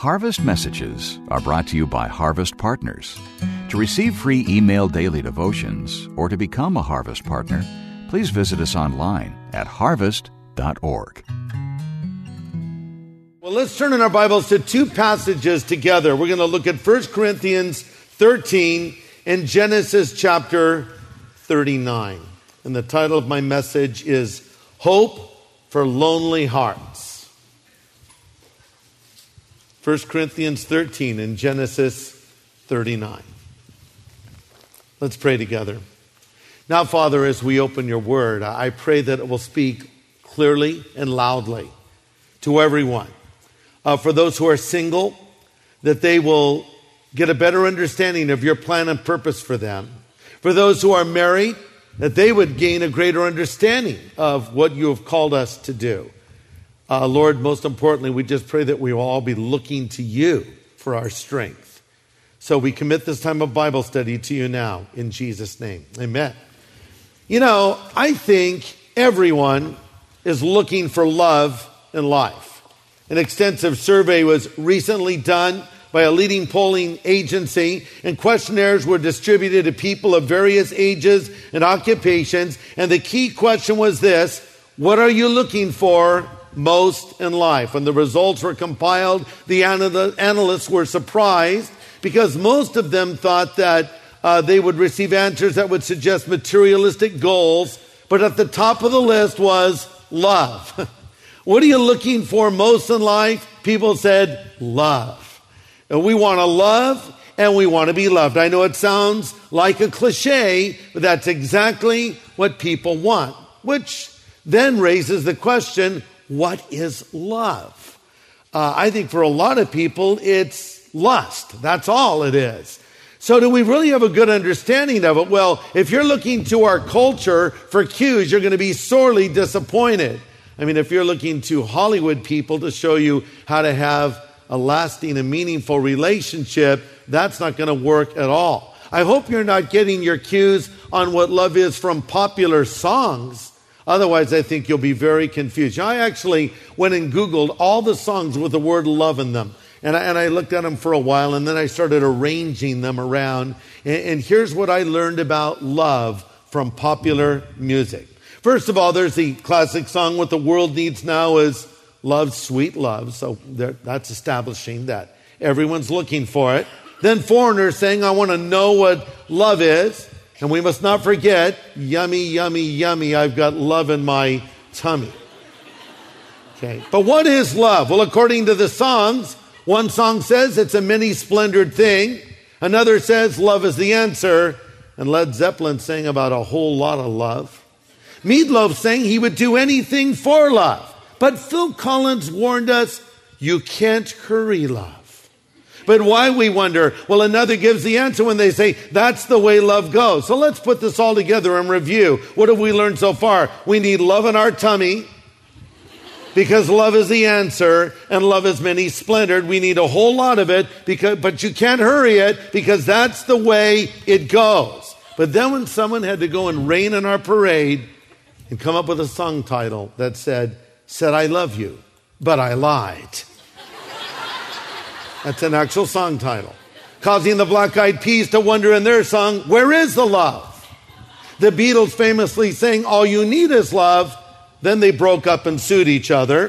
Harvest Messages are brought to you by Harvest Partners. To receive free email daily devotions or to become a Harvest Partner, please visit us online at harvest.org. Well, let's turn in our Bibles to two passages together. We're going to look at 1 Corinthians 13 and Genesis chapter 39. And the title of my message is Hope for Lonely Hearts. 1 Corinthians 13 and Genesis 39. Let's pray together. Now, Father, as we open your word, I pray that it will speak clearly and loudly to everyone. For those who are single, that they will get a better understanding of your plan and purpose for them. For those who are married, that they would gain a greater understanding of what you have called us to do. Lord, most importantly, we just pray that we will all be looking to you for our strength. So we commit this time of Bible study to you now, in Jesus' name. Amen. You know, I think everyone is looking for love in life. An extensive survey was recently done by a leading polling agency, and questionnaires were distributed to people of various ages and occupations. And the key question was this: what are you looking for most in life? When the results were compiled, the analysts were surprised because most of them thought that they would receive answers that would suggest materialistic goals. But at the top of the list was love. What are you looking for most in life? People said love. And we want to love and we want to be loved. I know it sounds like a cliche, but that's exactly what people want. Which then raises the question, what is love? I think for a lot of people, it's lust. That's all it is. So do we really have a good understanding of it? Well, if you're looking to our culture for cues, you're going to be sorely disappointed. I mean, if you're looking to Hollywood people to show you how to have a lasting and meaningful relationship, that's not going to work at all. I hope you're not getting your cues on what love is from popular songs. Otherwise, I think you'll be very confused. I actually went and Googled all the songs with the word love in them. And I looked at them for a while, and then I started arranging them around. And here's what I learned about love from popular music. First of all, there's the classic song, What the World Needs Now is Love, Sweet Love. So that's establishing that everyone's looking for it. Then foreigners saying, I want to know what love is. And we must not forget, yummy, yummy, yummy, I've got love in my tummy. Okay, but what is love? Well, according to the songs, one song says it's a many-splendored thing. Another says love is the answer. And Led Zeppelin sang about a whole lot of love. Meatloaf saying he would do anything for love. But Phil Collins warned us, you can't hurry love. But why, we wonder? Well, another gives the answer when they say, that's the way love goes. So let's put this all together and review. What have we learned so far? We need love in our tummy, because love is the answer, and love is many splendored. We need a whole lot of it, but you can't hurry it, because that's the way it goes. But then when someone had to go and rain in our parade and come up with a song title that said I love you, but I lied. That's an actual song title. Causing the Black Eyed Peas to wonder in their song, where is the love? The Beatles famously sang, all you need is love. Then they broke up and sued each other.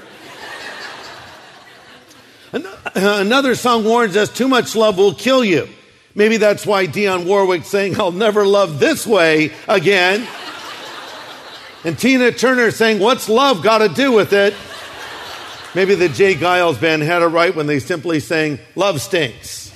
Another song warns us, too much love will kill you. Maybe that's why Dionne Warwick's saying, I'll never love this way again. And Tina Turner saying, what's love got to do with it? Maybe the Jay Giles band had it right when they simply sang, love stinks.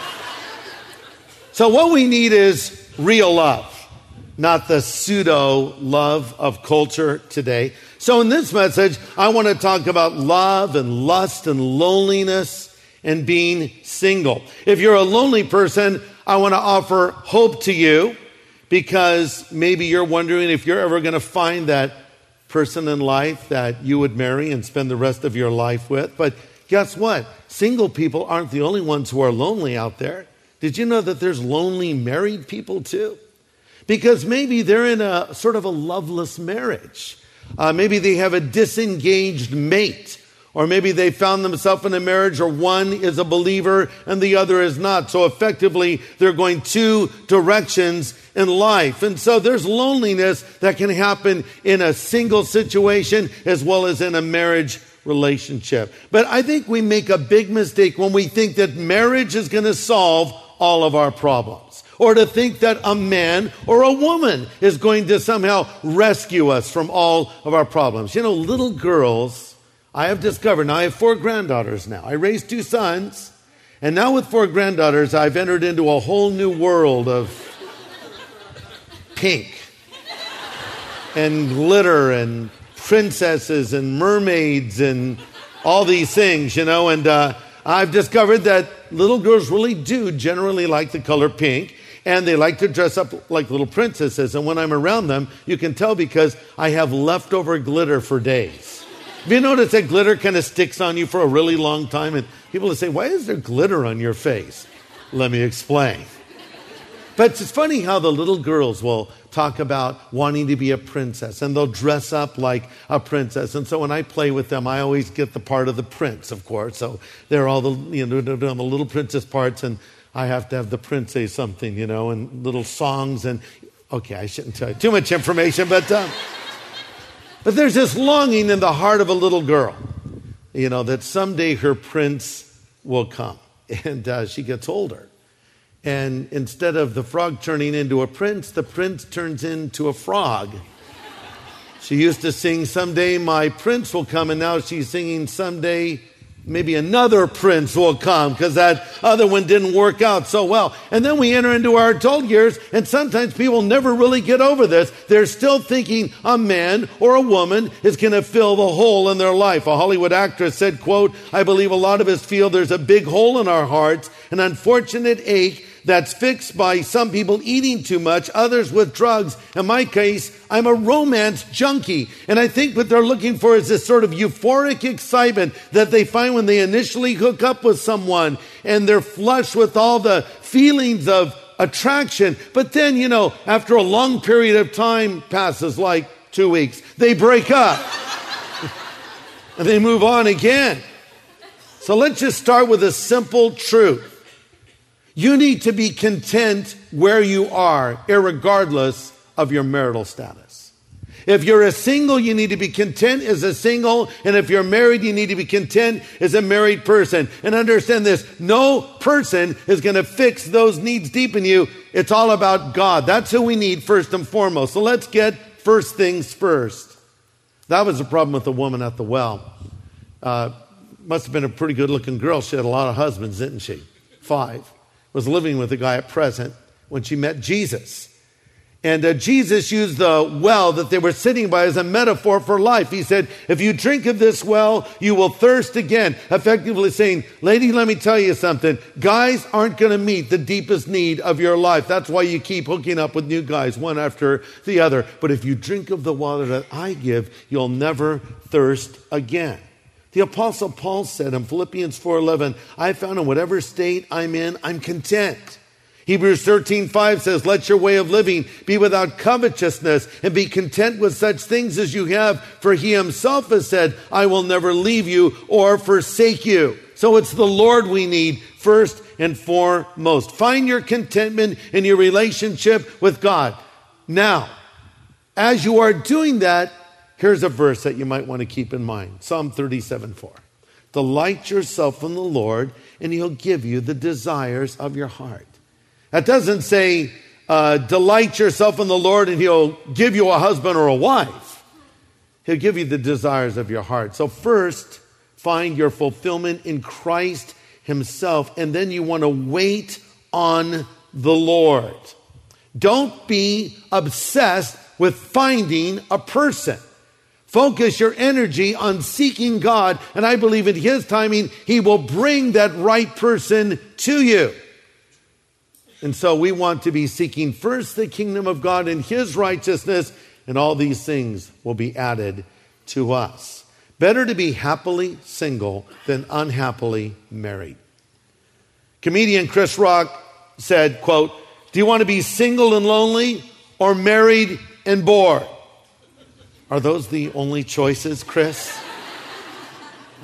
So what we need is real love, not the pseudo love of culture today. So in this message, I want to talk about love and lust and loneliness and being single. If you're a lonely person, I want to offer hope to you, because maybe you're wondering if you're ever going to find that person in life that you would marry and spend the rest of your life with. But guess what? Single people aren't the only ones who are lonely out there. Did you know that there's lonely married people too? Because maybe they're in a sort of a loveless marriage. Maybe they have a disengaged mate, Or maybe they found themselves in a marriage, or one is a believer and the other is not. So effectively, they're going two directions in life. And so there's loneliness that can happen in a single situation as well as in a marriage relationship. But I think we make a big mistake when we think that marriage is going to solve all of our problems, or to think that a man or a woman is going to somehow rescue us from all of our problems. You know, little girls, I have discovered, now I have 4 granddaughters now. I raised 2 sons, and now with 4 granddaughters, I've entered into a whole new world of pink and glitter and princesses and mermaids and all these things, you know. And I've discovered that little girls really do generally like the color pink, and they like to dress up like little princesses. And when I'm around them, you can tell because I have leftover glitter for days. Have you noticed that glitter kind of sticks on you for a really long time? And people will say, why is there glitter on your face? Let me explain. But it's funny how the little girls will talk about wanting to be a princess, and they'll dress up like a princess. And so when I play with them, I always get the part of the prince, of course. So they're all they're doing the little princess parts, and I have to have the prince say something, you know, and little songs. And okay, I shouldn't tell you too much information, but there's this longing in the heart of a little girl, you know, that someday her prince will come. And she gets older. And instead of the frog turning into a prince, the prince turns into a frog. She used to sing, someday my prince will come, and now she's singing, someday maybe another prince will come, because that other one didn't work out so well. And then we enter into our adult years, and sometimes people never really get over this. They're still thinking a man or a woman is going to fill the hole in their life. A Hollywood actress said, quote, I believe a lot of us feel there's a big hole in our hearts, an unfortunate ache that's fixed by some people eating too much, others with drugs. In my case, I'm a romance junkie. And I think what they're looking for is this sort of euphoric excitement that they find when they initially hook up with someone, and they're flush with all the feelings of attraction. But then, you know, after a long period of time passes, like 2 weeks, they break up and they move on again. So let's just start with a simple truth. You need to be content where you are, irregardless of your marital status. If you're a single, you need to be content as a single. And if you're married, you need to be content as a married person. And understand this, no person is going to fix those needs deep in you. It's all about God. That's who we need first and foremost. So let's get first things first. That was the problem with the woman at the well. Must have been a pretty good looking girl. She had a lot of husbands, didn't she? 5. Was living with a guy at present when she met Jesus. And Jesus used the well that they were sitting by as a metaphor for life. He said, if you drink of this well, you will thirst again. Effectively saying, lady, let me tell you something. Guys aren't going to meet the deepest need of your life. That's why you keep hooking up with new guys, one after the other. But if you drink of the water that I give, you'll never thirst again. The Apostle Paul said in Philippians 4:11, I found in whatever state I'm in, I'm content. Hebrews 13:5 says, let your way of living be without covetousness, and be content with such things as you have. For he himself has said, I will never leave you or forsake you. So it's the Lord we need first and foremost. Find your contentment in your relationship with God. Now, as you are doing that, here's a verse that you might want to keep in mind. Psalm 37:4. Delight yourself in the Lord, and he'll give you the desires of your heart. That doesn't say, delight yourself in the Lord, and he'll give you a husband or a wife. He'll give you the desires of your heart. So first, find your fulfillment in Christ himself, and then you want to wait on the Lord. Don't be obsessed with finding a person. Focus your energy on seeking God, and I believe in his timing, he will bring that right person to you. And so we want to be seeking first the kingdom of God and his righteousness, and all these things will be added to us. Better to be happily single than unhappily married. Comedian Chris Rock said, quote, do you want to be single and lonely or married and bored? Are those the only choices, Chris?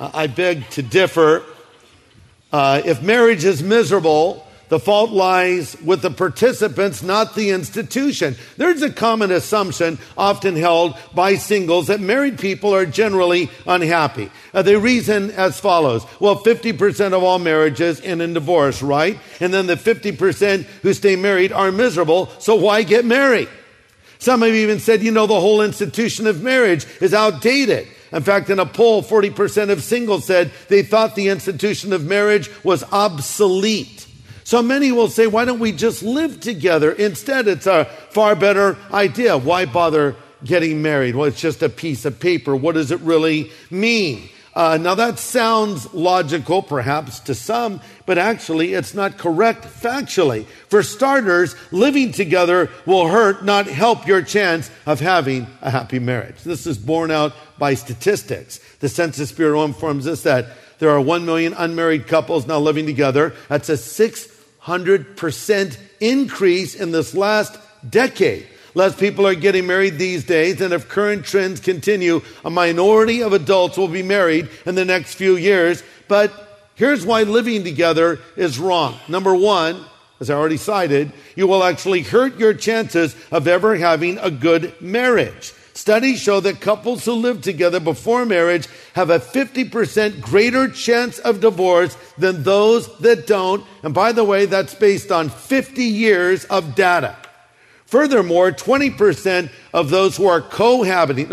I beg to differ. If marriage is miserable, the fault lies with the participants, not the institution. There's a common assumption often held by singles that married people are generally unhappy. They reason as follows. Well, 50% of all marriages end in divorce, right? And then the 50% who stay married are miserable, so why get married? Some have even said, the whole institution of marriage is outdated. In fact, in a poll, 40% of singles said they thought the institution of marriage was obsolete. So many will say, why don't we just live together? Instead, it's a far better idea. Why bother getting married? Well, it's just a piece of paper. What does it really mean? Now that sounds logical, perhaps to some, but actually it's not correct factually. For starters, living together will hurt, not help your chance of having a happy marriage. This is borne out by statistics. The Census Bureau informs us that there are 1 million unmarried couples now living together. That's a 600% increase in this last decade. Less people are getting married these days, and if current trends continue, a minority of adults will be married in the next few years. But here's why living together is wrong. Number one, as I already cited, you will actually hurt your chances of ever having a good marriage. Studies show that couples who live together before marriage have a 50% greater chance of divorce than those that don't. And by the way, that's based on 50 years of data. Furthermore, 20% of those who are cohabiting,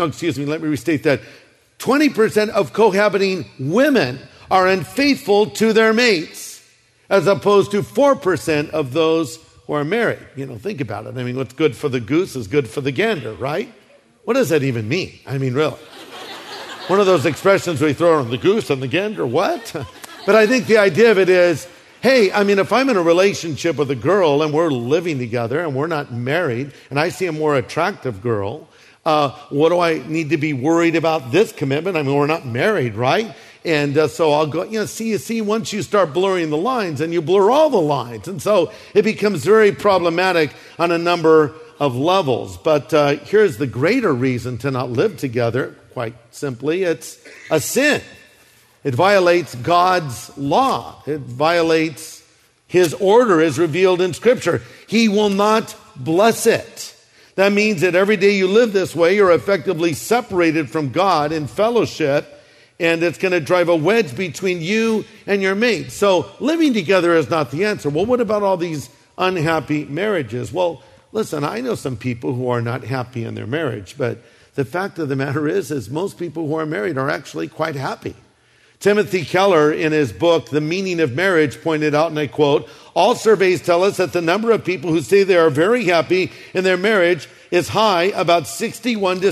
20% of cohabiting women are unfaithful to their mates, as opposed to 4% of those who are married. Think about it. What's good for the goose is good for the gander, right? What does that even mean? Really. One of those expressions we throw on the goose and the gander, what? But I think the idea of it is, hey, if I'm in a relationship with a girl and we're living together and we're not married and I see a more attractive girl, what do I need to be worried about this commitment? We're not married, right? And so I'll go, see, once you start blurring the lines, and you blur all the lines. And so it becomes very problematic on a number of levels. But here's the greater reason to not live together, quite simply. It's a sin. It violates God's law. It violates His order as revealed in Scripture. He will not bless it. That means that every day you live this way, you're effectively separated from God in fellowship, and it's going to drive a wedge between you and your mate. So living together is not the answer. Well, what about all these unhappy marriages? Well, listen, I know some people who are not happy in their marriage, but the fact of the matter is most people who are married are actually quite happy. Timothy Keller, in his book, The Meaning of Marriage, pointed out, and I quote, all surveys tell us that the number of people who say they are very happy in their marriage is high, about 61 to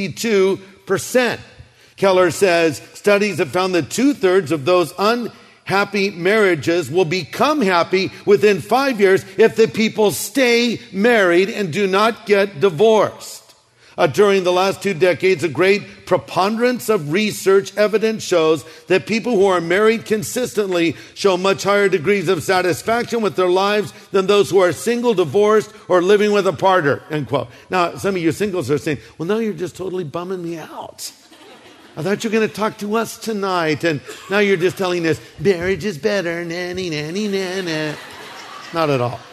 62%. Keller says, studies have found that 2/3 of those unhappy marriages will become happy within 5 years if the people stay married and do not get divorced. During the last 2 decades, a great preponderance of research evidence shows that people who are married consistently show much higher degrees of satisfaction with their lives than those who are single, divorced, or living with a partner, end quote. Now, some of you singles are saying, well, now you're just totally bumming me out. I thought you were going to talk to us tonight, and now you're just telling us, marriage is better, nanny, nanny, nana. Not at all.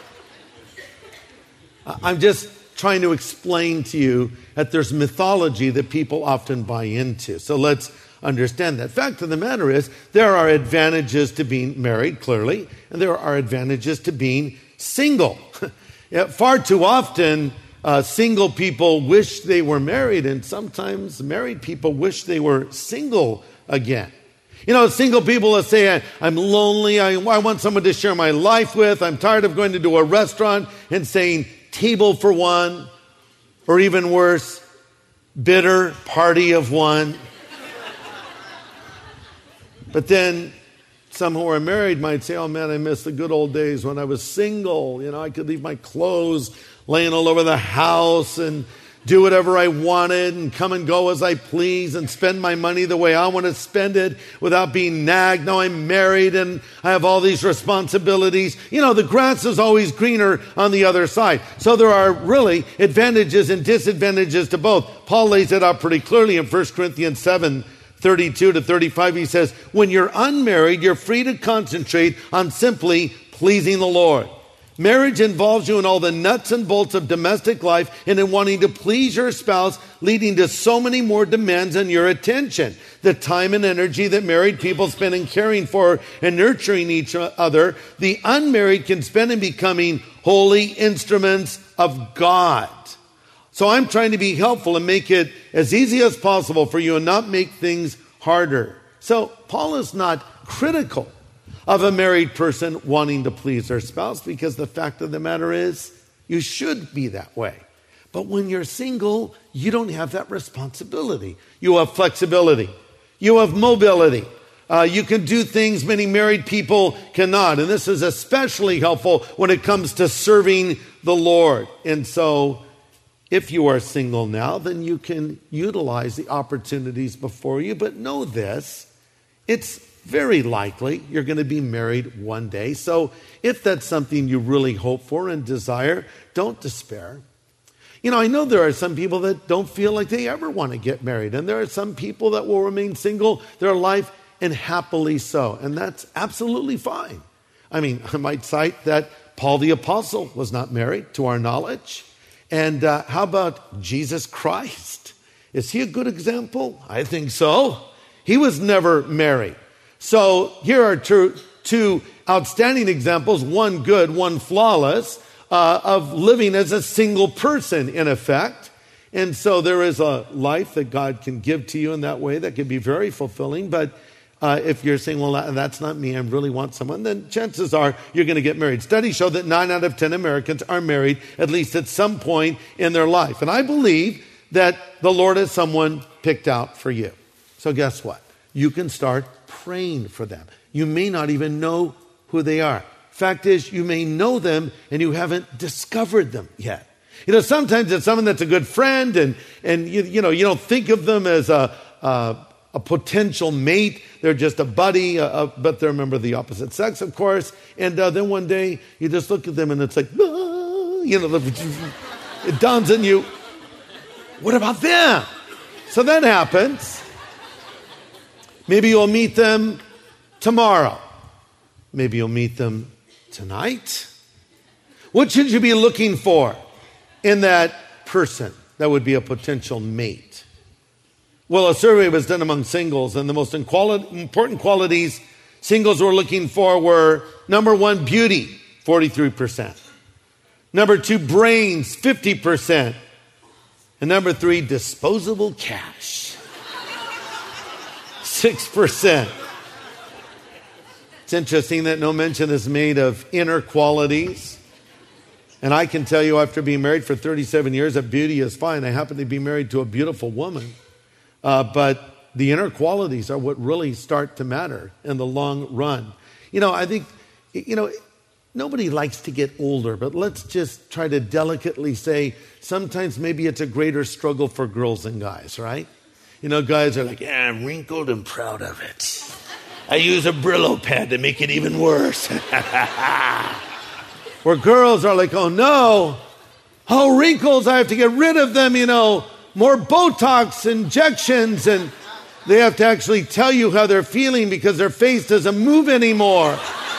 I'm just trying to explain to you that there's mythology that people often buy into. So let's understand that. Fact of the matter is, there are advantages to being married, clearly, and there are advantages to being single. Far too often, single people wish they were married, and sometimes married people wish they were single again. Single people will say, I'm lonely, I want someone to share my life with, I'm tired of going to a restaurant and saying, table for one, or even worse, bitter party of one. But then some who are married might say, oh man, I miss the good old days when I was single. I could leave my clothes laying all over the house and do whatever I wanted and come and go as I please and spend my money the way I want to spend it without being nagged. Now I'm married and I have all these responsibilities. The grass is always greener on the other side. So there are really advantages and disadvantages to both. Paul lays it out pretty clearly in 1 Corinthians 7:13 32 to 35, he says, when you're unmarried, you're free to concentrate on simply pleasing the Lord. Marriage involves you in all the nuts and bolts of domestic life and in wanting to please your spouse, leading to so many more demands on your attention. The time and energy that married people spend in caring for and nurturing each other, the unmarried can spend in becoming holy instruments of God. So I'm trying to be helpful and make it as easy as possible for you and not make things harder. So Paul is not critical of a married person wanting to please their spouse, because the fact of the matter is, you should be that way. But when you're single, you don't have that responsibility. You have flexibility. You have mobility. You can do things many married people cannot. And this is especially helpful when it comes to serving the Lord. And so, if you are single now, then you can utilize the opportunities before you. But know this, it's very likely you're going to be married one day. So if that's something you really hope for and desire, don't despair. You know, I know there are some people that don't feel like they ever want to get married. And there are some people that will remain single their life, and happily so. And that's absolutely fine. I mean, I might cite that Paul the Apostle was not married, to our knowledge. And how about Jesus Christ? Is he a good example? I think so. He was never married. So here are two outstanding examples, one good, one flawless, of living as a single person, in effect. And so there is a life that God can give to you in that way that can be very fulfilling. But if you're saying, well, that's not me, I really want someone, then chances are you're going to get married. Studies show that 9 out of 10 Americans are married at least at some point in their life. And I believe that the Lord has someone picked out for you. So guess what? You can start praying for them. You may not even know who they are. Fact is, you may know them and you haven't discovered them yet. You know, sometimes it's someone that's a good friend and you don't think of them as a potential mate. They're just a buddy, but they're a member of the opposite sex, of course. And then one day you just look at them and it's like, it dawns on you, what about them? So that happens. Maybe you'll meet them tomorrow. Maybe you'll meet them tonight. What should you be looking for in that person that would be a potential mate? Well, a survey was done among singles, and the most important qualities singles were looking for were, number 1, beauty, 43%. Number 2, brains, 50%. And number 3, disposable cash, 6%. It's interesting that no mention is made of inner qualities. And I can tell you, after being married for 37 years, that beauty is fine. I happen to be married to a beautiful woman. But the inner qualities are what really start to matter in the long run. You know, I think, nobody likes to get older, but let's just try to delicately say sometimes maybe it's a greater struggle for girls than guys, right? You know, guys are like, yeah, I'm wrinkled and proud of it. I use a Brillo pad to make it even worse. Where girls are like, oh no, oh, wrinkles, I have to get rid of them, more Botox injections, and they have to actually tell you how they're feeling because their face doesn't move anymore.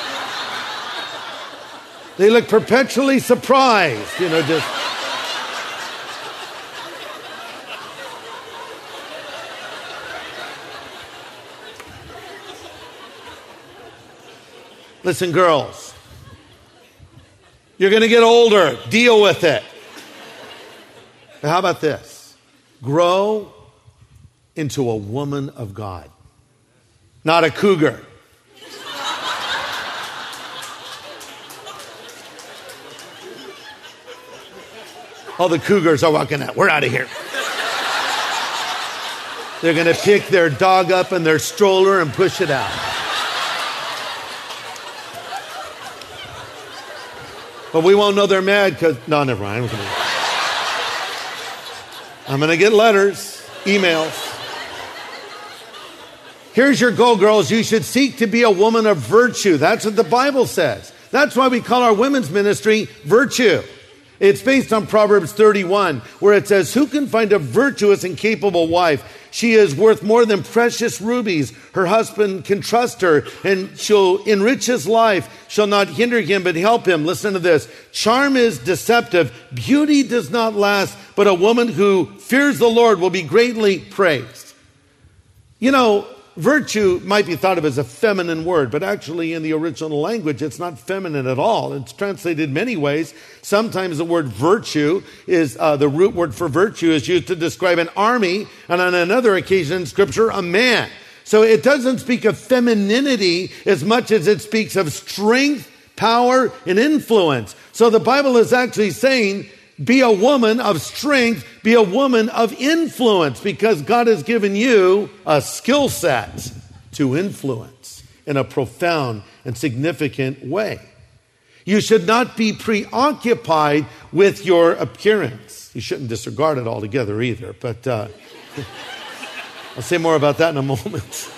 They look perpetually surprised, just. Listen, girls, you're going to get older. Deal with it. But how about this? Grow into a woman of God, not a cougar. All the cougars are walking out. We're out of here. They're going to pick their dog up in their stroller and push it out. But we won't know they're mad because... No, never mind. I'm going to get letters, emails. Here's your goal, girls. You should seek to be a woman of virtue. That's what the Bible says. That's why we call our women's ministry Virtue. It's based on Proverbs 31, where it says, who can find a virtuous and capable wife? She is worth more than precious rubies. Her husband can trust her, and she'll enrich his life. She'll not hinder him, but help him. Listen to this. Charm is deceptive. Beauty does not last, but a woman who fears the Lord will be greatly praised. You know, virtue might be thought of as a feminine word, but actually in the original language, it's not feminine at all. It's translated many ways. Sometimes the word virtue is, the root word for virtue is used to describe an army, and on another occasion in Scripture, a man. So it doesn't speak of femininity as much as it speaks of strength, power, and influence. So the Bible is actually saying, be a woman of strength, be a woman of influence, because God has given you a skill set to influence in a profound and significant way. You should not be preoccupied with your appearance. You shouldn't disregard it altogether either, but I'll say more about that in a moment.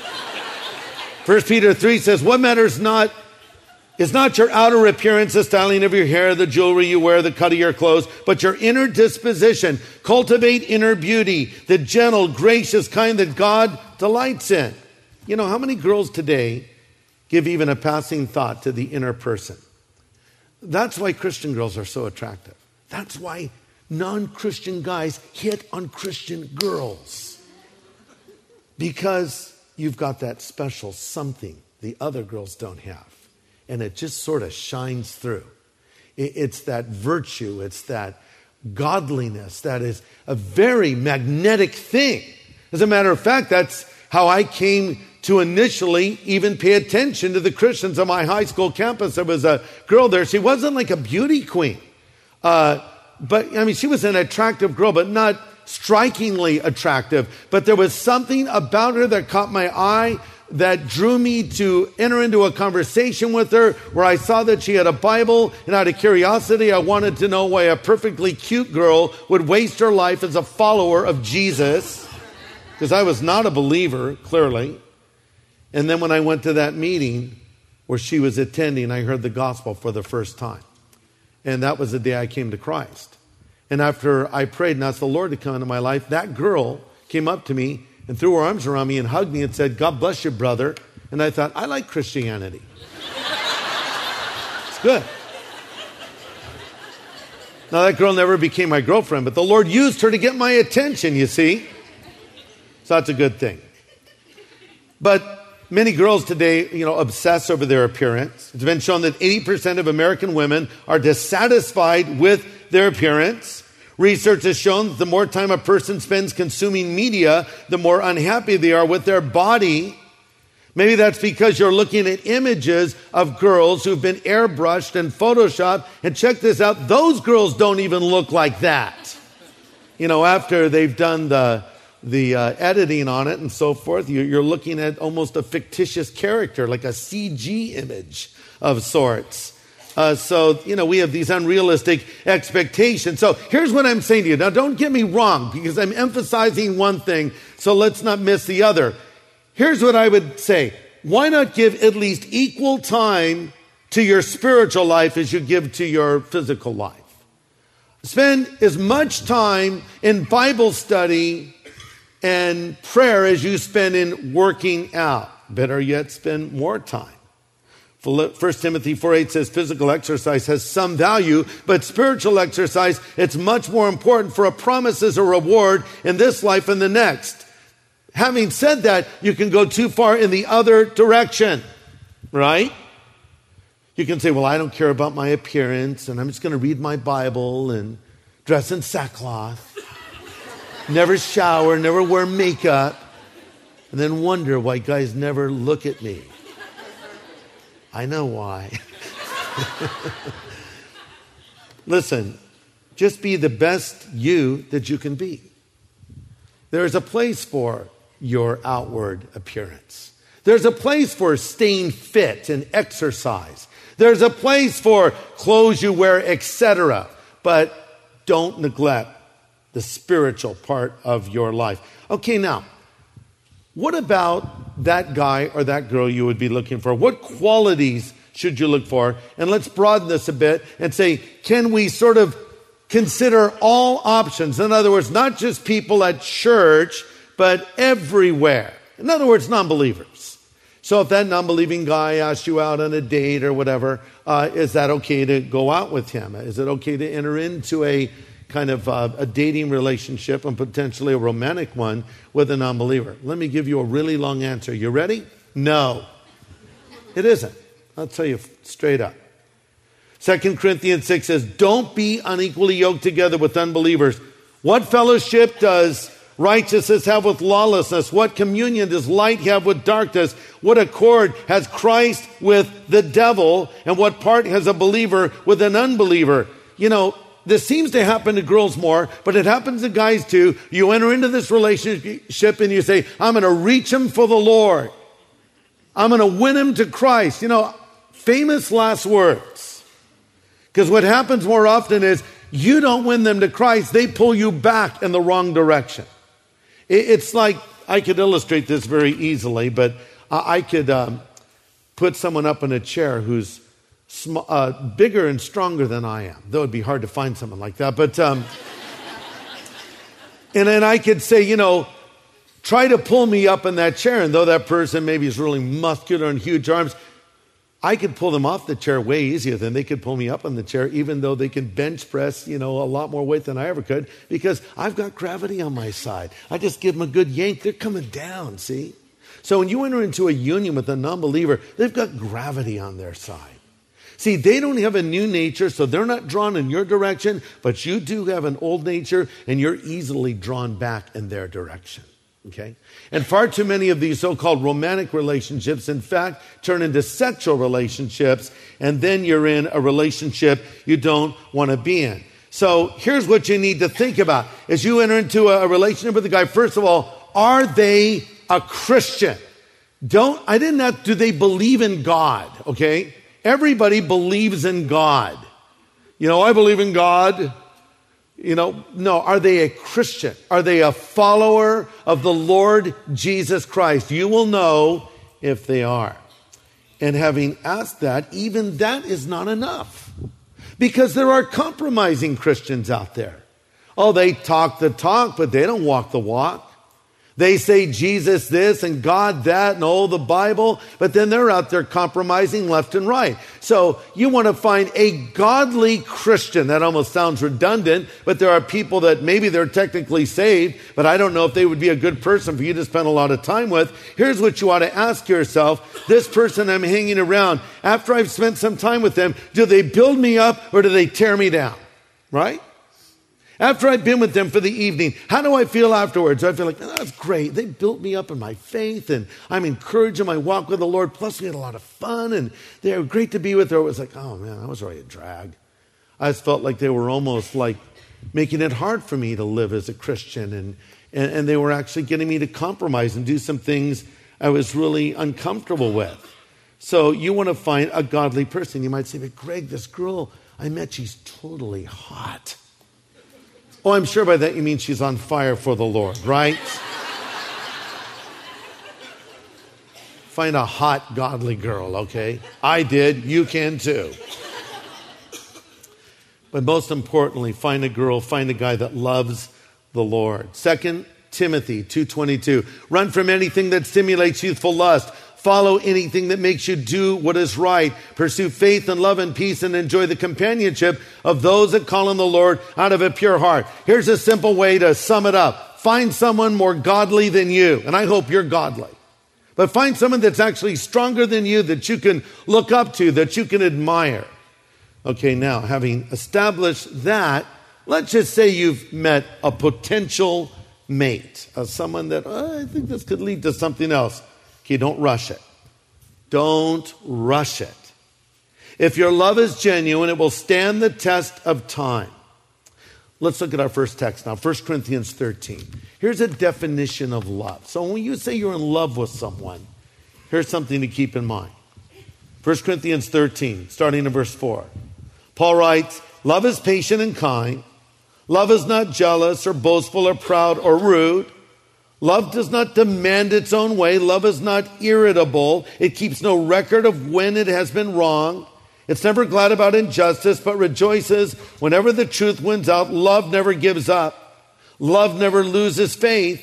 1 Peter 3 says, what matters not is not your outer appearance, the styling of your hair, the jewelry you wear, the cut of your clothes, but your inner disposition. Cultivate inner beauty, the gentle, gracious kind that God delights in. You know, how many girls today give even a passing thought to the inner person? That's why Christian girls are so attractive. That's why non-Christian guys hit on Christian girls. Because you've got that special something the other girls don't have. And it just sort of shines through. It's that virtue. It's that godliness. That is a very magnetic thing. As a matter of fact, that's how I came to initially even pay attention to the Christians on my high school campus. There was a girl there. She wasn't like a beauty queen. But I mean, she was an attractive girl, but not strikingly attractive. But there was something about her that caught my eye, that drew me to enter into a conversation with her, where I saw that she had a Bible, and out of curiosity, I wanted to know why a perfectly cute girl would waste her life as a follower of Jesus, because I was not a believer, clearly. And then when I went to that meeting where she was attending, I heard the gospel for the first time. And that was the day I came to Christ. And after I prayed and asked the Lord to come into my life, that girl came up to me and threw her arms around me and hugged me and said, God bless you, brother. And I thought, I like Christianity. It's good. Now, that girl never became my girlfriend, but the Lord used her to get my attention, you see. So that's a good thing. But many girls today, obsess over their appearance. It's been shown that 80% of American women are dissatisfied with their appearance. Research has shown that the more time a person spends consuming media, the more unhappy they are with their body. Maybe that's because you're looking at images of girls who've been airbrushed and photoshopped. And check this out, those girls don't even look like that. After they've done the editing on it and so forth, you're looking at almost a fictitious character, like a CG image of sorts. So we have these unrealistic expectations. So here's what I'm saying to you. Now, don't get me wrong, because I'm emphasizing one thing, so let's not miss the other. Here's what I would say. Why not give at least equal time to your spiritual life as you give to your physical life? Spend as much time in Bible study and prayer as you spend in working out. Better yet, spend more time. 1 Timothy 4:8 says physical exercise has some value, but spiritual exercise, it's much more important, for a promise is a reward in this life and the next. Having said that, you can go too far in the other direction, right? You can say, well, I don't care about my appearance, and I'm just going to read my Bible and dress in sackcloth, never shower, never wear makeup, and then wonder why guys never look at me. I know why. Listen, just be the best you that you can be. There is a place for your outward appearance. There's a place for staying fit and exercise. There's a place for clothes you wear, etc. But don't neglect the spiritual part of your life. Okay, now, what about that guy or that girl you would be looking for? What qualities should you look for? And let's broaden this a bit and say, can we sort of consider all options? In other words, not just people at church, but everywhere. In other words, non-believers. So if that non-believing guy asks you out on a date or whatever, is that okay to go out with him? Is it okay to enter into a kind of a dating relationship and potentially a romantic one with a non-believer? Let me give you a really long answer. You ready? No, it isn't. I'll tell you straight up. 2 Corinthians 6 says, don't be unequally yoked together with unbelievers. What fellowship does righteousness have with lawlessness? What communion does light have with darkness? What accord has Christ with the devil? And what part has a believer with an unbeliever? You know, this seems to happen to girls more, but it happens to guys too. You enter into this relationship and you say, I'm going to reach him for the Lord. I'm going to win him to Christ. You know, famous last words. Because what happens more often is you don't win them to Christ. They pull you back in the wrong direction. It's like, I could illustrate this very easily, but I could put someone up in a chair who's bigger and stronger than I am. Though it'd be hard to find someone like that. But and then I could say, you know, try to pull me up in that chair. And though that person maybe is really muscular and huge arms, I could pull them off the chair way easier than they could pull me up on the chair, even though they can bench press, you know, a lot more weight than I ever could, because I've got gravity on my side. I just give them a good yank. They're coming down, see? So when you enter into a union with a non-believer, they've got gravity on their side. See, they don't have a new nature, so they're not drawn in your direction, but you do have an old nature, and you're easily drawn back in their direction. Okay? And far too many of these so-called romantic relationships, in fact, turn into sexual relationships, and then you're in a relationship you don't want to be in. So here's what you need to think about. As you enter into a relationship with a guy, first of all, are they a Christian? Do they believe in God? Okay? Everybody believes in God. You know, I believe in God. You know, no, are they a Christian? Are they a follower of the Lord Jesus Christ? You will know if they are. And having asked that, even that is not enough. Because there are compromising Christians out there. Oh, they talk the talk, but they don't walk the walk. They say Jesus this and God that and the Bible, but then they're out there compromising left and right. So you want to find a godly Christian. That almost sounds redundant, but there are people that maybe they're technically saved, but I don't know if they would be a good person for you to spend a lot of time with. Here's what you ought to ask yourself. This person I'm hanging around, after I've spent some time with them, do they build me up or do they tear me down? Right? After I've been with them for the evening, how do I feel afterwards? I feel like, oh, that's great. They built me up in my faith, and I'm encouraged in my walk with the Lord. Plus, we had a lot of fun, and they were great to be with. Or it was like, oh, man, that was really a drag. I just felt like they were almost like making it hard for me to live as a Christian, and they were actually getting me to compromise and do some things I was really uncomfortable with. So you want to find a godly person. You might say, but Greg, this girl I met, she's totally hot. Oh, I'm sure by that you mean she's on fire for the Lord, right? Find a hot, godly girl, okay? I did. You can too. But most importantly, find a guy that loves the Lord. 2 Timothy 2:22. Run from anything that stimulates youthful lust. Follow anything that makes you do what is right. Pursue faith and love and peace and enjoy the companionship of those that call on the Lord out of a pure heart. Here's a simple way to sum it up. Find someone more godly than you. And I hope you're godly. But find someone that's actually stronger than you, that you can look up to, that you can admire. Okay, now, having established that, let's just say you've met a potential mate, someone that, I think this could lead to something else. Okay, don't rush it. Don't rush it. If your love is genuine, it will stand the test of time. Let's look at our first text now, 1 Corinthians 13. Here's a definition of love. So when you say you're in love with someone, here's something to keep in mind. 1 Corinthians 13, starting in verse 4. Paul writes, love is patient and kind. Love is not jealous or boastful or proud or rude. Love does not demand its own way. Love is not irritable. It keeps no record of when it has been wrong. It's never glad about injustice, but rejoices whenever the truth wins out. Love never gives up. Love never loses faith.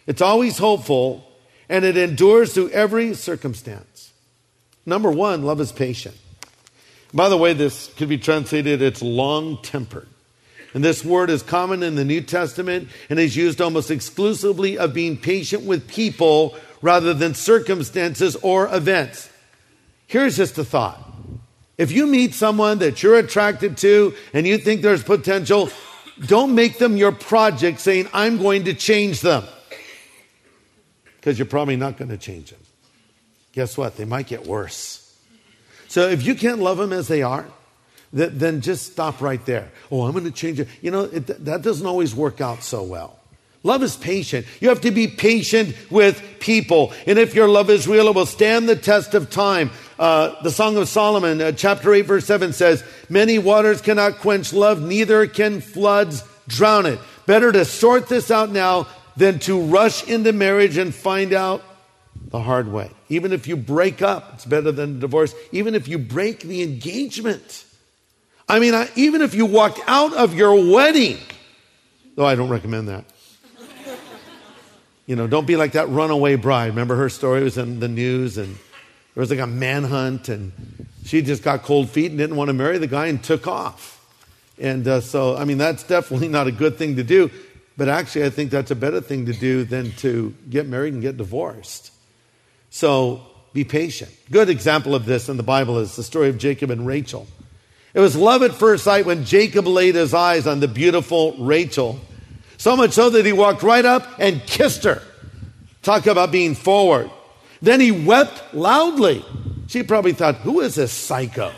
It's always hopeful, and it endures through every circumstance. Number one, love is patient. By the way, this could be translated, it's long-tempered. And this word is common in the New Testament and is used almost exclusively of being patient with people rather than circumstances or events. Here's just a thought. If you meet someone that you're attracted to and you think there's potential, don't make them your project saying, I'm going to change them. Because you're probably not going to change them. Guess what? They might get worse. So if you can't love them as they are, then just stop right there. Oh, I'm going to change it. You know, that doesn't always work out so well. Love is patient. You have to be patient with people. And if your love is real, it will stand the test of time. The Song of Solomon, chapter 8, verse 7 says, many waters cannot quench love, neither can floods drown it. Better to sort this out now than to rush into marriage and find out the hard way. Even if you break up, it's better than divorce. Even if you break the engagement. Even if you walk out of your wedding, though I don't recommend that. Don't be like that runaway bride. Remember her story was in the news and there was like a manhunt and she just got cold feet and didn't want to marry the guy and took off. And that's definitely not a good thing to do. But actually, I think that's a better thing to do than to get married and get divorced. So be patient. Good example of this in the Bible is the story of Jacob and Rachel. It was love at first sight when Jacob laid his eyes on the beautiful Rachel. So much so that he walked right up and kissed her. Talk about being forward. Then he wept loudly. She probably thought, who is this psycho?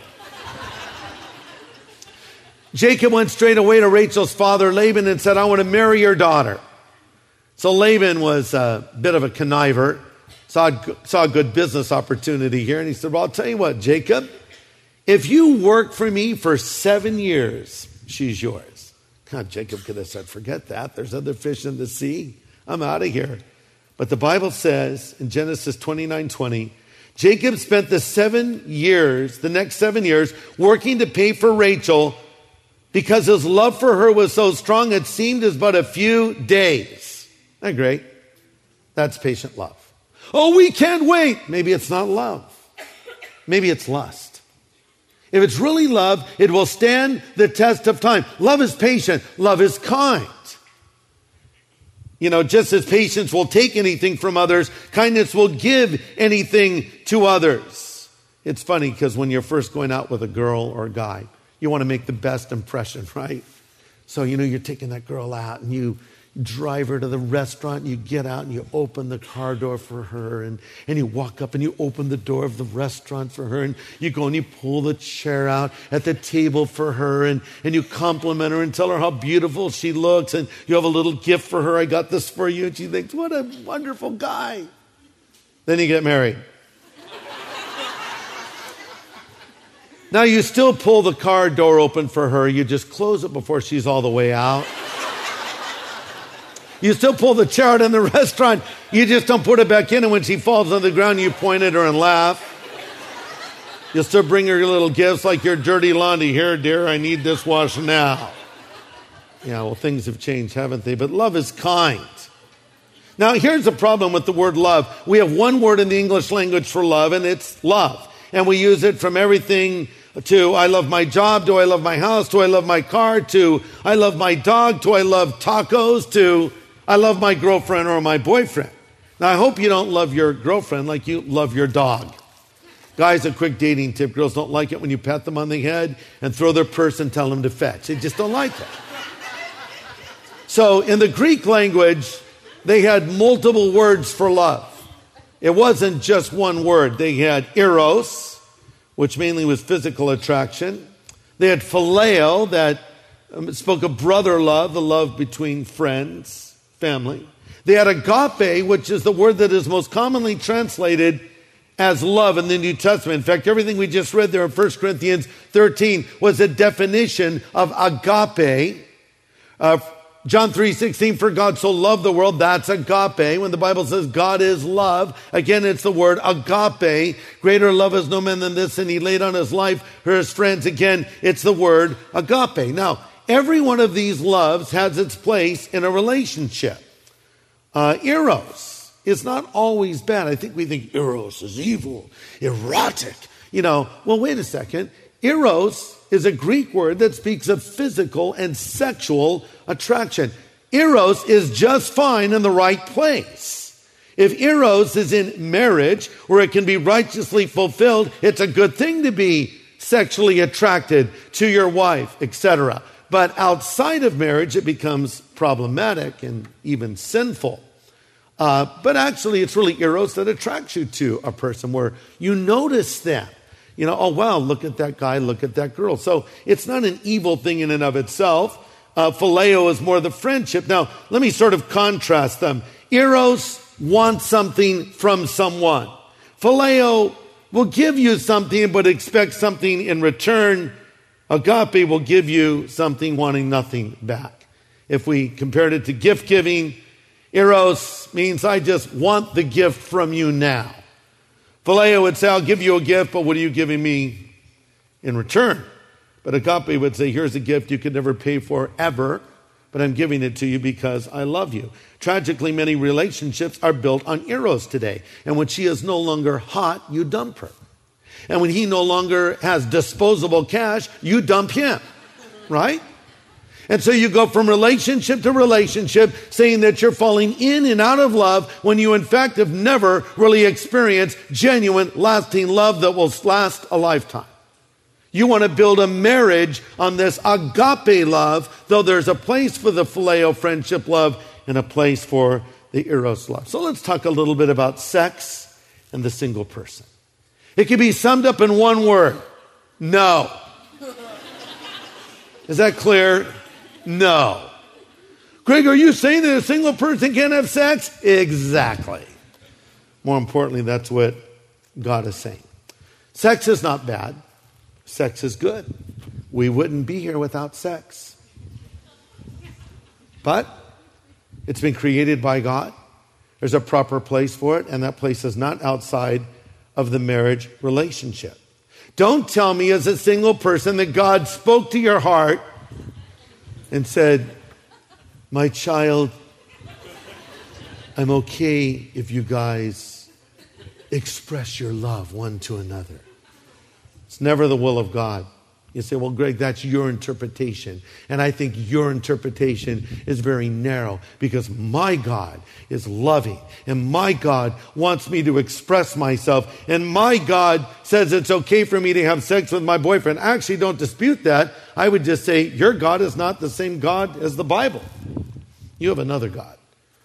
Jacob went straight away to Rachel's father, Laban, and said, I want to marry your daughter. So Laban was a bit of a conniver, saw a good business opportunity here. And he said, well, I'll tell you what, Jacob, if you work for me for 7 years, she's yours. God, Jacob could have said, forget that. There's other fish in the sea. I'm out of here. But the Bible says in Genesis 29:20, Jacob spent the next 7 years, working to pay for Rachel because his love for her was so strong it seemed as but a few days. Isn't that great? That's patient love. Oh, we can't wait. Maybe it's not love. Maybe it's lust. If it's really love, it will stand the test of time. Love is patient. Love is kind. Just as patience will take anything from others, kindness will give anything to others. It's funny because when you're first going out with a girl or a guy, you want to make the best impression, right? So, you're taking that girl out and you drive her to the restaurant and you get out and you open the car door for her and you walk up and you open the door of the restaurant for her and you go and you pull the chair out at the table for her and you compliment her and tell her how beautiful she looks and you have a little gift for her. I got this for you. And she thinks, what a wonderful guy. Then you get married. Now you still pull the car door open for her. You just close it before she's all the way out. You still pull the chair out in the restaurant. You just don't put it back in. And when she falls on the ground, you point at her and laugh. You'll still bring her your little gifts like your dirty laundry. Here, dear, I need this washed now. Yeah, well, things have changed, haven't they? But love is kind. Now, here's the problem with the word love. We have one word in the English language for love, and it's love. And we use it from everything to I love my job, to I love my house, to I love my car, to I love my dog, to I love tacos, to I love my girlfriend or my boyfriend. Now, I hope you don't love your girlfriend like you love your dog. Guys, a quick dating tip. Girls don't like it when you pat them on the head and throw their purse and tell them to fetch. They just don't like it. So in the Greek language, they had multiple words for love. It wasn't just one word. They had eros, which mainly was physical attraction. They had phileo, that spoke of brother love, the love between friends, family. They had agape, which is the word that is most commonly translated as love in the New Testament. In fact, everything we just read there in 1 Corinthians 13 was a definition of agape. John 3:16, for God so loved the world, that's agape. When the Bible says God is love, again, it's the word agape. Greater love has no man than this, and he laid on his life for his friends. Again, it's the word agape. Now, every one of these loves has its place in a relationship. Eros is not always bad. I think we think Eros is evil, erotic. Well, wait a second. Eros is a Greek word that speaks of physical and sexual attraction. Eros is just fine in the right place. If Eros is in marriage, where it can be righteously fulfilled, it's a good thing to be sexually attracted to your wife, etc. But outside of marriage, it becomes problematic and even sinful. But actually, it's really Eros that attracts you to a person, where you notice them. Oh, wow, look at that guy, look at that girl. So it's not an evil thing in and of itself. Phileo is more the friendship. Now, let me sort of contrast them. Eros wants something from someone. Phileo will give you something but expect something in return. Agape will give you something wanting nothing back. If we compared it to gift giving, Eros means I just want the gift from you now. Phileo would say, I'll give you a gift, but what are you giving me in return? But agape would say, here's a gift you could never pay for ever, but I'm giving it to you because I love you. Tragically, many relationships are built on Eros today. And when she is no longer hot, you dump her. And when he no longer has disposable cash, you dump him, right? And so you go from relationship to relationship saying that you're falling in and out of love when you in fact have never really experienced genuine, lasting love that will last a lifetime. You want to build a marriage on this agape love, though there's a place for the phileo friendship love and a place for the eros love. So let's talk a little bit about sex and the single person. It can be summed up in one word: no. Is that clear? No. Greg, are you saying that a single person can't have sex? Exactly. More importantly, that's what God is saying. Sex is not bad. Sex is good. We wouldn't be here without sex. But it's been created by God. There's a proper place for it, and that place is not outside of the marriage relationship. Don't tell me as a single person that God spoke to your heart and said, my child, I'm okay if you guys express your love one to another. It's never the will of God. You say, well, Greg, that's your interpretation. And I think your interpretation is very narrow, because my God is loving and my God wants me to express myself. And my God says it's okay for me to have sex with my boyfriend. I actually don't dispute that. I would just say your God is not the same God as the Bible. You have another God.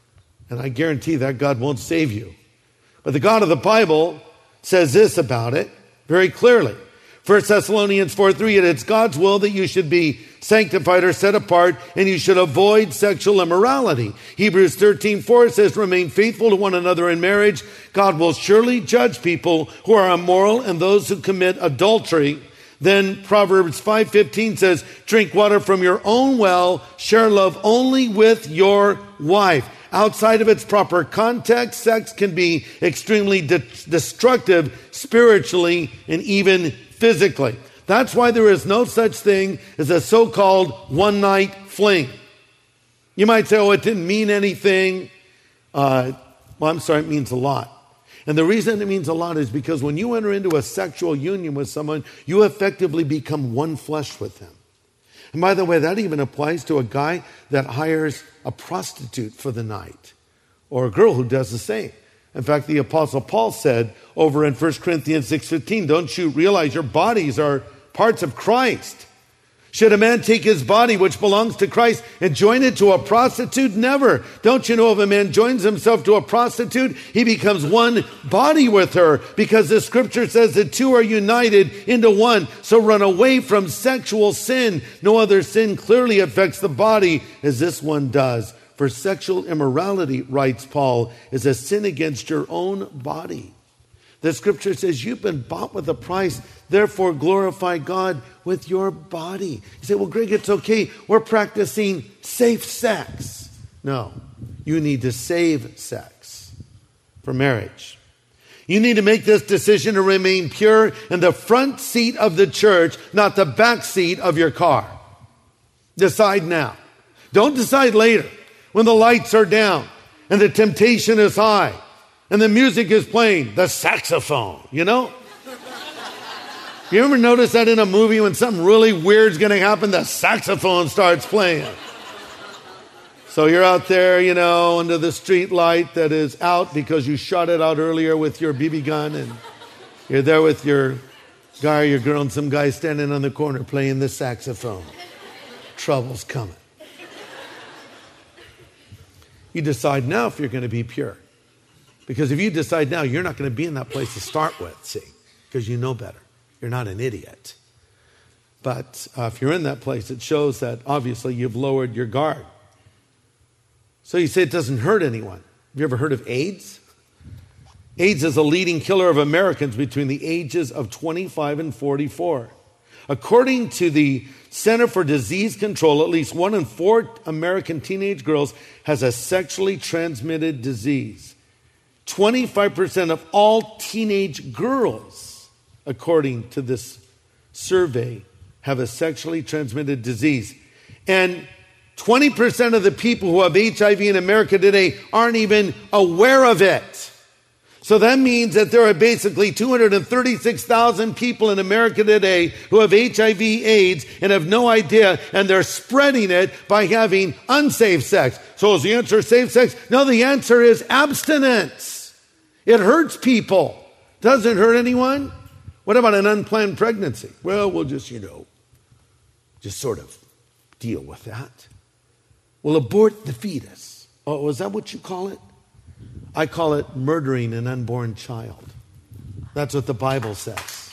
And I guarantee that God won't save you. But the God of the Bible says this about it very clearly. 1 Thessalonians 4:3, it's God's will that you should be sanctified or set apart, and you should avoid sexual immorality. Hebrews 13:4 says, remain faithful to one another in marriage. God will surely judge people who are immoral and those who commit adultery. Then Proverbs 5:15 says, drink water from your own well, share love only with your wife. Outside of its proper context, sex can be extremely destructive spiritually and even physically. That's why there is no such thing as a so-called one-night fling. You might say, oh, it didn't mean anything. Well, I'm sorry, it means a lot. And the reason it means a lot is because when you enter into a sexual union with someone, you effectively become one flesh with them. And by the way, that even applies to a guy that hires a prostitute for the night, or a girl who does the same. In fact, the Apostle Paul said over in 1 Corinthians 6:15, don't you realize your bodies are parts of Christ? Should a man take his body, which belongs to Christ, and join it to a prostitute? Never. Don't you know if a man joins himself to a prostitute, he becomes one body with her, because the scripture says that two are united into one. So run away from sexual sin. No other sin clearly affects the body as this one does. For sexual immorality, writes Paul, is a sin against your own body. The scripture says you've been bought with a price, therefore glorify God with your body. You say, well, Greg, it's okay. We're practicing safe sex. No, you need to save sex for marriage. You need to make this decision to remain pure in the front seat of the church, not the back seat of your car. Decide now. Don't decide later when the lights are down and the temptation is high, and the music is playing, the saxophone, you know? You ever notice that in a movie when something really weird's going to happen, the saxophone starts playing? So you're out there, you know, under the street light that is out because you shot it out earlier with your BB gun, and you're there with your guy or your girl and some guy standing on the corner playing the saxophone. Trouble's coming. You decide now if you're going to be pure. Because if you decide now, you're not going to be in that place to start with, see, because you know better. You're not an idiot. But if you're in that place, it shows that obviously you've lowered your guard. So you say it doesn't hurt anyone. Have you ever heard of AIDS? AIDS is a leading killer of Americans between the ages of 25 and 44. According to the Center for Disease Control, at least 1 in 4 American teenage girls has a sexually transmitted disease. 25% of all teenage girls, according to this survey, have a sexually transmitted disease. And 20% of the people who have HIV in America today aren't even aware of it. So that means that there are basically 236,000 people in America today who have HIV AIDS and have no idea, and they're spreading it by having unsafe sex. So is the answer safe sex? No, the answer is abstinence. It hurts people. Doesn't hurt anyone. What about an unplanned pregnancy? Well, we'll just, just sort of deal with that. We'll abort the fetus. Oh, is that what you call it? I call it murdering an unborn child. That's what the Bible says.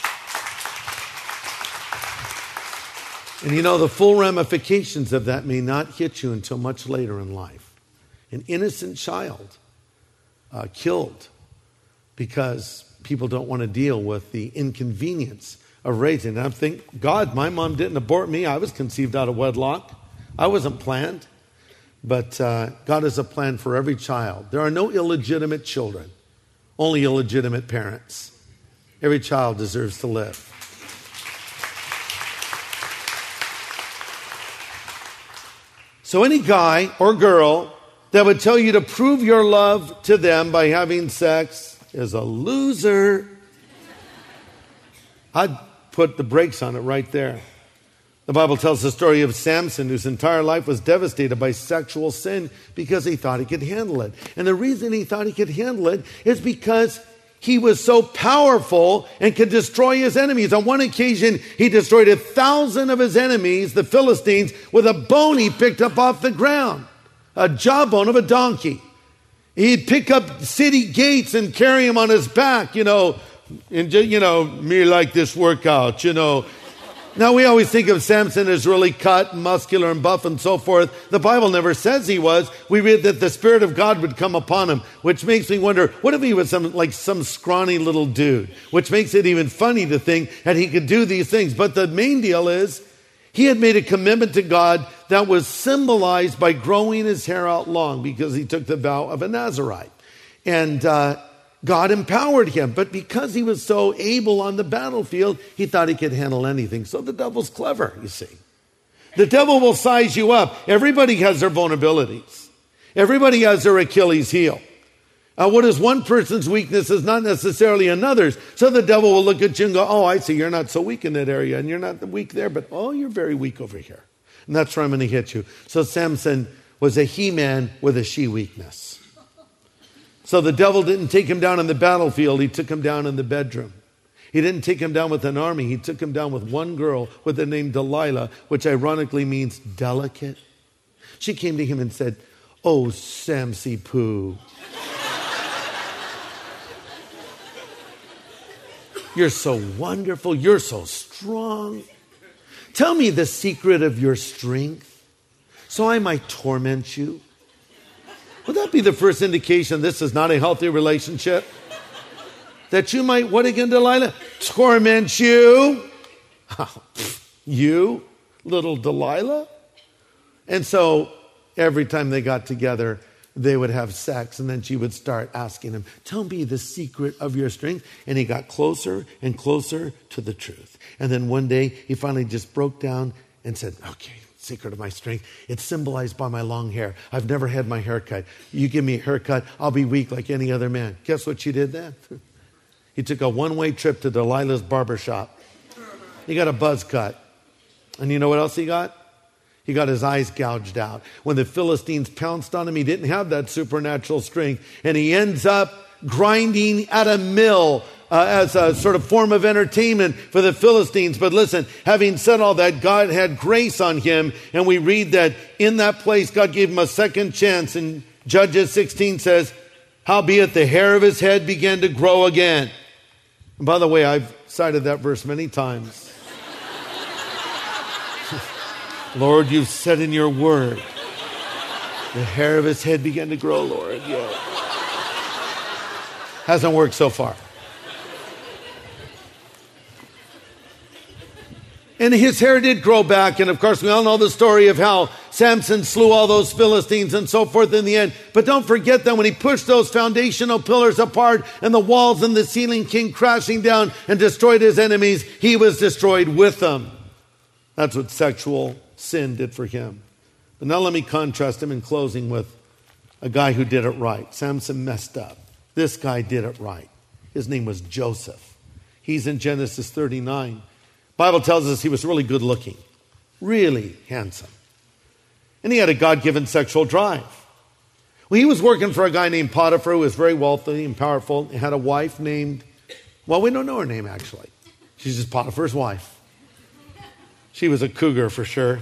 And the full ramifications of that may not hit you until much later in life. An innocent child killed because people don't want to deal with the inconvenience of raising. And I think, God, my mom didn't abort me. I was conceived out of wedlock. I wasn't planned. But God has a plan for every child. There are no illegitimate children, only illegitimate parents. Every child deserves to live. So any guy or girl that would tell you to prove your love to them by having sex is a loser. I'd put the brakes on it right there. The Bible tells the story of Samson, whose entire life was devastated by sexual sin because he thought he could handle it. And the reason he thought he could handle it is because he was so powerful and could destroy his enemies. On one occasion, he destroyed 1,000 of his enemies, the Philistines, with a bone he picked up off the ground, a jawbone of a donkey. He'd pick up city gates and carry them on his back, and me like this workout, Now, we always think of Samson as really cut, and muscular, and buff, and so forth. The Bible never says he was. We read that the Spirit of God would come upon him, which makes me wonder, what if he was some scrawny little dude? Which makes it even funny to think that he could do these things. But the main deal is, he had made a commitment to God that was symbolized by growing his hair out long because he took the vow of a Nazirite. And God empowered him. But because he was so able on the battlefield, he thought he could handle anything. So the devil's clever, you see. The devil will size you up. Everybody has their vulnerabilities. Everybody has their Achilles heel. What is one person's weakness is not necessarily another's. So the devil will look at you and go, oh, I see, you're not so weak in that area, and you're not weak there, but oh, you're very weak over here. And that's where I'm going to hit you. So Samson was a he-man with a she-weakness. So the devil didn't take him down on the battlefield, he took him down in the bedroom. He didn't take him down with an army, he took him down with one girl with the name Delilah, which ironically means delicate. She came to him and said, oh, Samsy Poo. You're so wonderful. You're so strong. Tell me the secret of your strength so I might torment you. Would that be the first indication this is not a healthy relationship? That you might, what again, Delilah? Torment you? Oh, you, little Delilah? And so every time they got together, they would have sex, and then she would start asking him, tell me the secret of your strength. And he got closer and closer to the truth. And then one day, he finally just broke down and said, okay, secret of my strength. It's symbolized by my long hair. I've never had my hair cut. You give me a haircut, I'll be weak like any other man. Guess what she did then? He took a one-way trip to Delilah's barbershop. He got a buzz cut. And you know what else he got? He got his eyes gouged out. When the Philistines pounced on him, he didn't have that supernatural strength. And he ends up grinding at a mill as a sort of form of entertainment for the Philistines. But listen, having said all that, God had grace on him. And we read that in that place, God gave him a second chance. And Judges 16 says, howbeit the hair of his head began to grow again. And by the way, I've cited that verse many times. Lord, you've said in your word, the hair of his head began to grow, Lord. Yeah. Hasn't worked so far. And his hair did grow back. And of course, we all know the story of how Samson slew all those Philistines and so forth in the end. But don't forget that when he pushed those foundational pillars apart and the walls and the ceiling came crashing down and destroyed his enemies, he was destroyed with them. That's what sexual sin did for him. But now let me contrast him in closing with a guy who did it right. Samson messed up. This guy did it right. His name was Joseph. He's in Genesis 39. Bible tells us he was really good looking, really handsome. And he had a God-given sexual drive. Well, he was working for a guy named Potiphar who was very wealthy and powerful. He had a wife named, well, we don't know her name actually. She's just Potiphar's wife. She was a cougar for sure.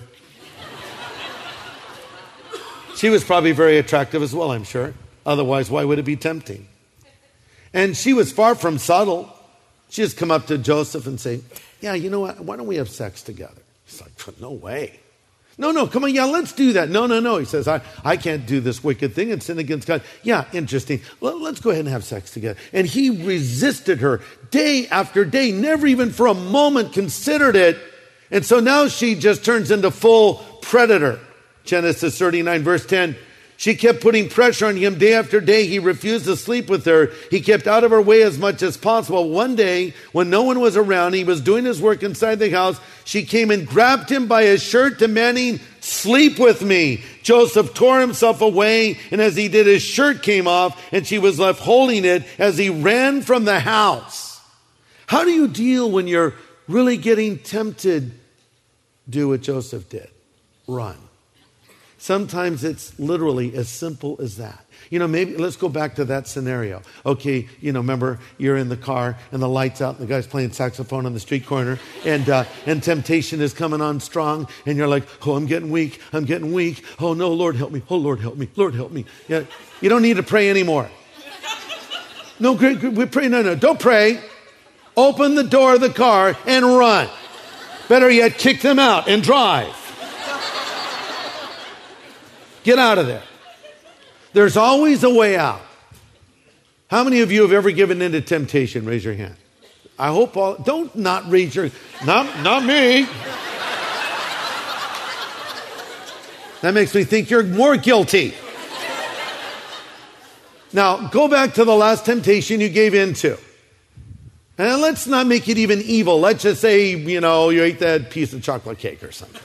She was probably very attractive as well, I'm sure. Otherwise, why would it be tempting? And she was far from subtle. She just come up to Joseph and say, yeah, you know what? Why don't we have sex together? He's like, no way. No, come on. Yeah, let's do that. No. He says, I can't do this wicked thing and sin against God. Yeah, interesting. Let's go ahead and have sex together. And he resisted her day after day, never even for a moment considered it. And so now she just turns into full predator. Genesis 39 verse 10. She kept putting pressure on him day after day. He refused to sleep with her. He kept out of her way as much as possible. One day, when no one was around, he was doing his work inside the house. She came and grabbed him by his shirt, demanding, sleep with me. Joseph tore himself away, and as he did, his shirt came off, and she was left holding it as he ran from the house. How do you deal when you're really getting tempted? Do what Joseph did. Run. Sometimes it's literally as simple as that. Maybe let's go back to that scenario. Okay, remember you're in the car and the light's out and the guy's playing saxophone on the street corner and temptation is coming on strong and you're like, oh, I'm getting weak. Oh no, Lord help me. Oh, Lord help me. Lord help me. Yeah, you don't need to pray anymore. No, we pray. No, don't pray. Open the door of the car and run. Better yet, kick them out and drive. Get out of there. There's always a way out. How many of you have ever given in to temptation? Raise your hand. I hope all, don't not raise your, not me. That makes me think you're more guilty. Now, go back to the last temptation you gave into. And let's not make it even evil. Let's just say, you ate that piece of chocolate cake or something.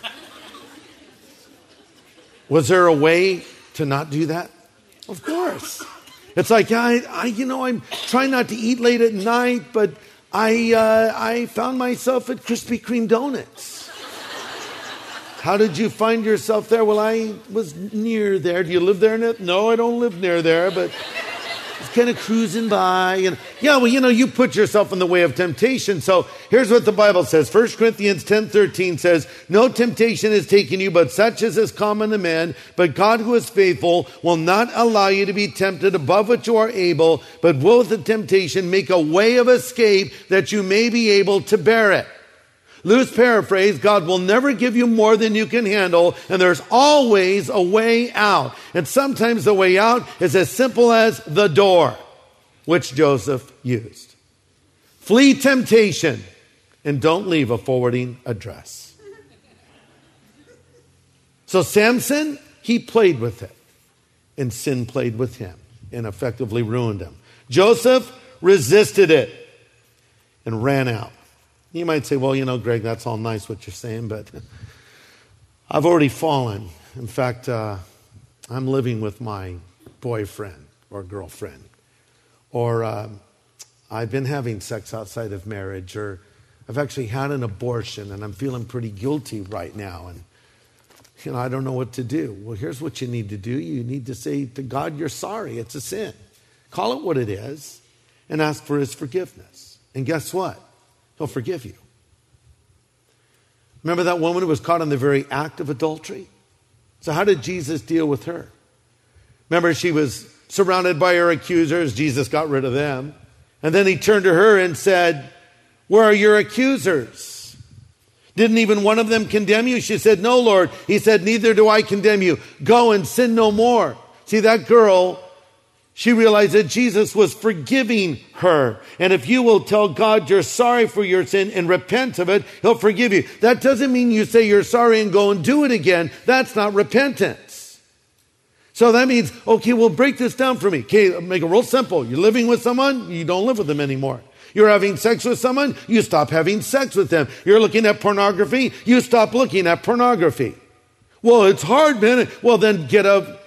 Was there a way to not do that? Of course. It's like, I'm trying not to eat late at night, but I found myself at Krispy Kreme donuts. How did you find yourself there? Well, I was near there. Do you live there? No, I don't live near there, but it's kind of cruising by. You put yourself in the way of temptation. So here's what the Bible says. 1 Corinthians 10:13 says, no temptation has taken you, but such as is common to man. But God, who is faithful, will not allow you to be tempted above what you are able, but will with the temptation make a way of escape that you may be able to bear it. Loose paraphrase, God will never give you more than you can handle, and there's always a way out. And sometimes the way out is as simple as the door, which Joseph used. Flee temptation and don't leave a forwarding address. So Samson, he played with it, and sin played with him and effectively ruined him. Joseph resisted it and ran out. You might say, well, Greg, that's all nice what you're saying, but I've already fallen. In fact, I'm living with my boyfriend or girlfriend. Or I've been having sex outside of marriage. Or I've actually had an abortion and I'm feeling pretty guilty right now. And, I don't know what to do. Well, here's what you need to do. You need to say to God, you're sorry. It's a sin. Call it what it is and ask for his forgiveness. And guess what? He'll forgive you. Remember that woman who was caught in the very act of adultery? So how did Jesus deal with her? Remember, she was surrounded by her accusers. Jesus got rid of them. And then he turned to her and said, where are your accusers? Didn't even one of them condemn you? She said, no, Lord. He said, neither do I condemn you. Go and sin no more. See, that girl, she realized that Jesus was forgiving her. And if you will tell God you're sorry for your sin and repent of it, he'll forgive you. That doesn't mean you say you're sorry and go and do it again. That's not repentance. So that means, okay, well, break this down for me. Okay, make it real simple. You're living with someone, you don't live with them anymore. You're having sex with someone, you stop having sex with them. You're looking at pornography, you stop looking at pornography. Well, it's hard, man. Well, then get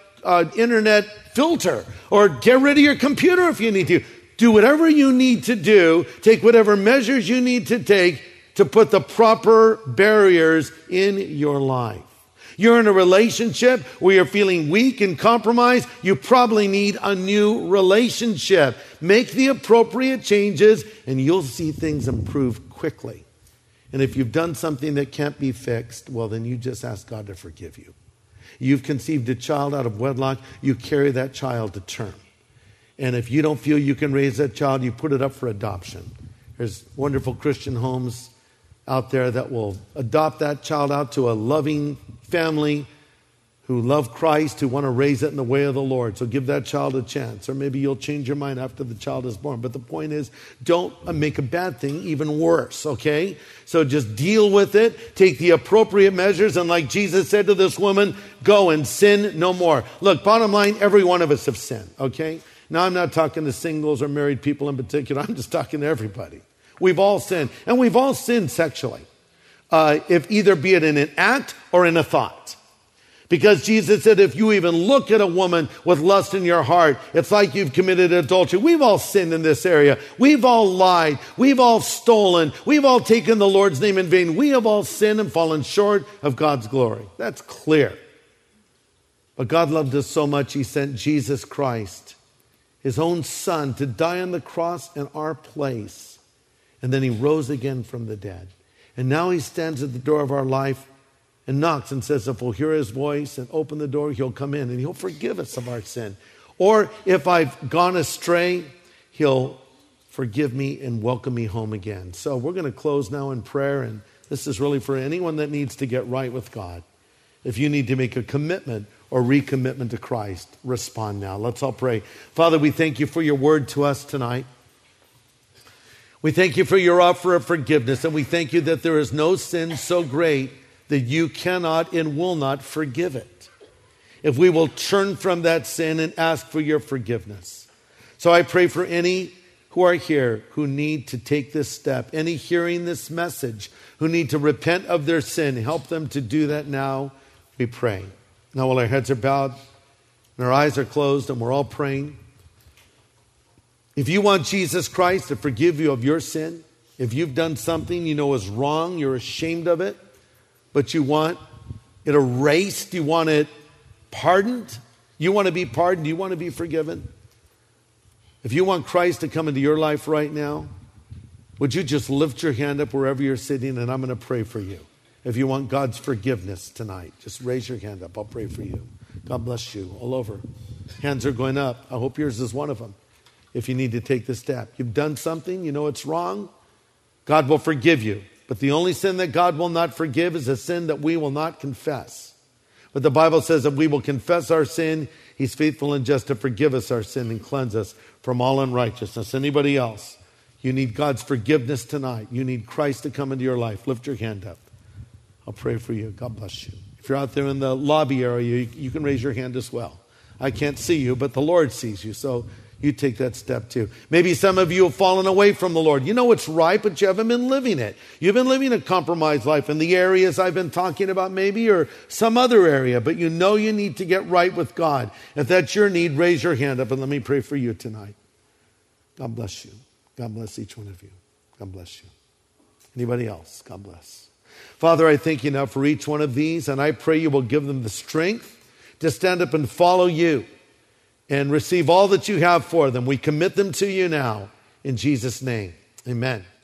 an internet filter or get rid of your computer if you need to. Do whatever you need to do. Take whatever measures you need to take to put the proper barriers in your life. You're in a relationship where you're feeling weak and compromised. You probably need a new relationship. Make the appropriate changes and you'll see things improve quickly. And if you've done something that can't be fixed, well, then you just ask God to forgive you. You've conceived a child out of wedlock, you carry that child to term. And if you don't feel you can raise that child, you put it up for adoption. There's wonderful Christian homes out there that will adopt that child out to a loving family who love Christ, who want to raise it in the way of the Lord. So give that child a chance. Or maybe you'll change your mind after the child is born. But the point is, don't make a bad thing even worse, okay? So just deal with it. Take the appropriate measures. And like Jesus said to this woman, go and sin no more. Look, bottom line, every one of us have sinned, okay? Now, I'm not talking to singles or married people in particular. I'm just talking to everybody. We've all sinned. And we've all sinned sexually. If either be it in an act or in a thought. Because Jesus said, if you even look at a woman with lust in your heart, it's like you've committed adultery. We've all sinned in this area. We've all lied. We've all stolen. We've all taken the Lord's name in vain. We have all sinned and fallen short of God's glory. That's clear. But God loved us so much, he sent Jesus Christ, his own son, to die on the cross in our place. And then he rose again from the dead. And now he stands at the door of our life and knocks and says, if we'll hear his voice and open the door, he'll come in and he'll forgive us of our sin. Or if I've gone astray, he'll forgive me and welcome me home again. So we're going to close now in prayer. And this is really for anyone that needs to get right with God. If you need to make a commitment or recommitment to Christ, respond now. Let's all pray. Father, we thank you for your word to us tonight. We thank you for your offer of forgiveness. And we thank you that there is no sin so great that you cannot and will not forgive it. If we will turn from that sin and ask for your forgiveness. So I pray for any who are here who need to take this step, any hearing this message, who need to repent of their sin, help them to do that now, we pray. Now while our heads are bowed and our eyes are closed and we're all praying, if you want Jesus Christ to forgive you of your sin, if you've done something you know is wrong, you're ashamed of it, but you want it erased, you want it pardoned, you want to be pardoned, you want to be forgiven. If you want Christ to come into your life right now, would you just lift your hand up wherever you're sitting and I'm going to pray for you. If you want God's forgiveness tonight, just raise your hand up. I'll pray for you. God bless you all over. Hands are going up. I hope yours is one of them. If you need to take this step. You've done something, you know it's wrong, God will forgive you. But the only sin that God will not forgive is a sin that we will not confess. But the Bible says that we will confess our sin, he's faithful and just to forgive us our sin and cleanse us from all unrighteousness. Anybody else? You need God's forgiveness tonight. You need Christ to come into your life. Lift your hand up. I'll pray for you. God bless you. If you're out there in the lobby area, you can raise your hand as well. I can't see you, but the Lord sees you. So you take that step too. Maybe some of you have fallen away from the Lord. You know it's right, but you haven't been living it. You've been living a compromised life in the areas I've been talking about maybe, or some other area, but you know you need to get right with God. If that's your need, raise your hand up and let me pray for you tonight. God bless you. God bless each one of you. God bless you. Anybody else? God bless. Father, I thank you now for each one of these, and I pray you will give them the strength to stand up and follow you and receive all that you have for them. We commit them to you now in Jesus' name. Amen.